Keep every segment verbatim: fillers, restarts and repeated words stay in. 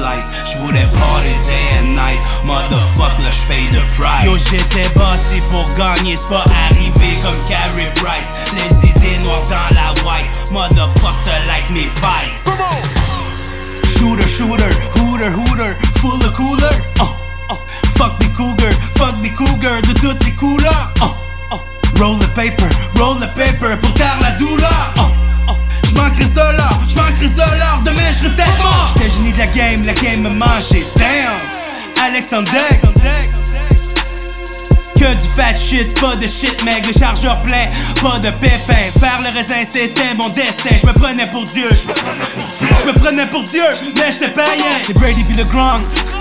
Slice. J'voulais party day and night, motherfuck là j'paye the price. Yo j'étais bâti pour gagner, c'est pas arrivé comme Carey Price. Les idées noires dans la white, motherfuck ça like mes vices. Shooter, shooter, hooter, hooter, full of cooler. Uh, uh, fuck des cougars, fuck des cougars de toutes les couleurs. Uh, uh, roll the paper, roll the paper pour taire la douleur. Uh, uh, J'm'en crisse de l'or, j'm'en crisse de l'or, demain j'serai peut-être mort. J'étais génie de la game, la game me mangeait. Damn, Alex on deck. Que du fat shit, pas de shit mec, les chargeurs pleins, pas de pépins. Faire le raisin c'était mon destin, je me prenais pour Dieu. Je me prenais pour Dieu, mais j'étais païen. C'est Brady puis le Gronk.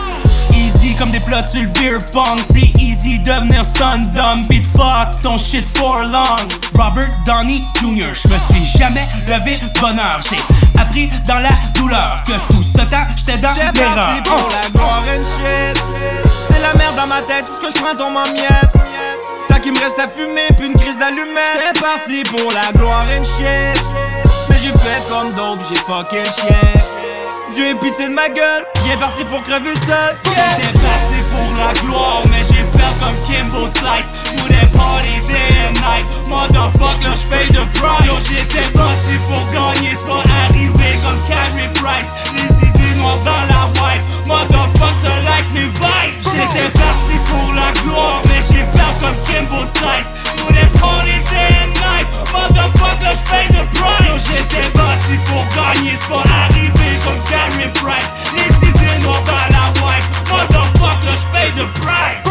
Easy comme des plots sur le beer pong. C'est easy devenir stun dumb, beat fuck ton shit for long. Robert Downey junior Je me suis jamais levé de bonheur. J'ai appris dans la douleur que tout ce temps j'étais dans l'erreur. J'étais parti pour la gloire and shit. C'est la merde dans ma tête, tout ce que je prends tombe en miettes. Tant qu'il me reste à fumer, puis une crise d'allumette. J'étais parti pour la gloire and shit. Mais j'ai fait comme d'autres, j'ai fucké le chien. Dieu est pitié de ma gueule, j'ai parti pour crever seul. Yeah. J'étais parti pour la gloire, mais j'ai fait comme Kimbo Slice. J'voulais party day and night, motherfuck là j'paye the price. Yo j'étais parti pour gagner, c'est pas arrivé comme Carey Price. Les idées noires dans la white, motherfuck ça like mes vibes. J'étais parti pour la gloire, mais j'ai fait comme Kimbo Slice. J'voulais party day and night, motherfuck là j'paye the price. Yo j'étais parti pour gagner, c'est pas arrivé comme Carey Price. Les idées noires dans la white, motherfuck là j'paye the price.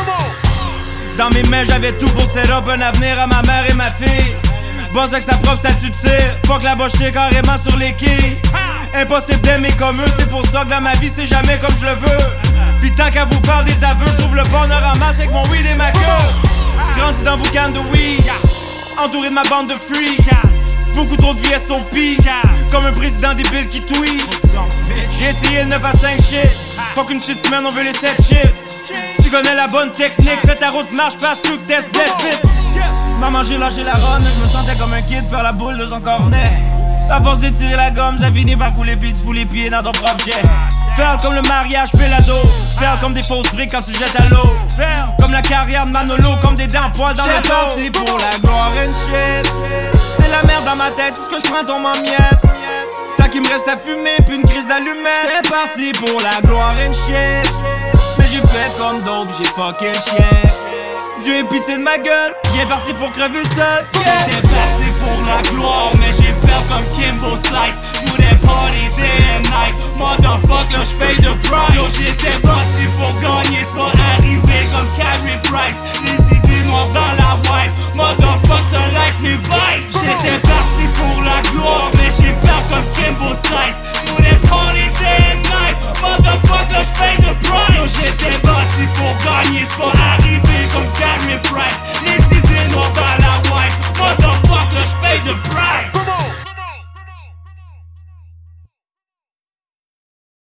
Dans mes mains j'avais tout pour set up un avenir à ma mère et ma fille. Boss avec sa propre statut de tir, fuck la boche carrément sur les quilles. Impossible d'aimer comme eux, c'est pour ça que dans ma vie c'est jamais comme je le veux. Pis tant qu'à vous faire des aveux, je trouve le bonheur en masse avec mon weed et ma queue. Grandi dans boucan de weed, entouré de ma bande de freaks. Beaucoup trop de V S O P, comme un président débile qui tweet. J'ai essayé le neuf à cinq shit, fuck une petite semaine on veut les sept chiffres. Tu connais la bonne technique, fais ta route marche, passe through, test, bless vite. Maman j'ai lâché la run, je me sentais comme un kid par la boule de son cornet. À force de tirer la gomme, ça finit par couler puis tu fous les pieds dans ton propre jet. Faire comme le mariage, pelado. Faire comme des fausses briques quand tu jettes à l'eau. Faire comme la carrière de Manolo, comme des dents poils dans le dos. C'est pour la gloire and shit. C'est la merde dans ma tête, tout ce que je prends tombe en miettes. Tant qu'il me reste à fumer puis une crise d'allumette. J'étais parti pour la gloire and shit. Mais j'ai fait comme d'autres, j'ai fucké le chien. Dieu est pitié de ma gueule, j'ai parti pour crever seul. Yeah. J'étais parti pour la gloire, mais j'ai fait comme Kimbo Slice. J'voulais party day and night, motherfuck là j'paye the price. Yo j'étais parti pour gagner, c'est pas arrivé comme Carey Price. Les idées noires dans la white, motherfuck ça like mes vibes. J'étais parti pour la gloire, mais j'ai fait comme Kimbo Slice. J'voulais party day and night, motherfuck là j'paye the price. Yo j'étais